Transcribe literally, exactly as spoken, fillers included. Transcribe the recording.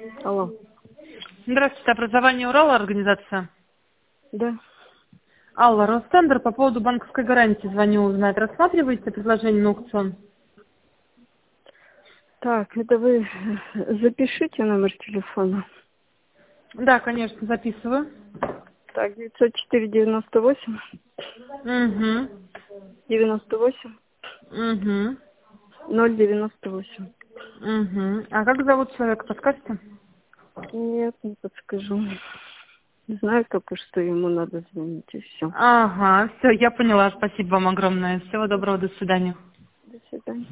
Алло. Здравствуйте, образование Урала, организация. Да. Алла, Ростендер, по поводу банковской гарантии звоню узнать. Рассматриваете предложение на аукцион? Так, это вы запишите номер телефона. Да, конечно, записываю. Так, девятьсот четыре девяносто восемь Угу. девяносто восемь Угу. ноль девяносто восемь. Угу. А как зовут человека, подскажете? Нет, не подскажу. Знаю только, что ему надо звонить, и все. Ага, все, я поняла. Спасибо вам огромное. Всего доброго, до свидания. До свидания.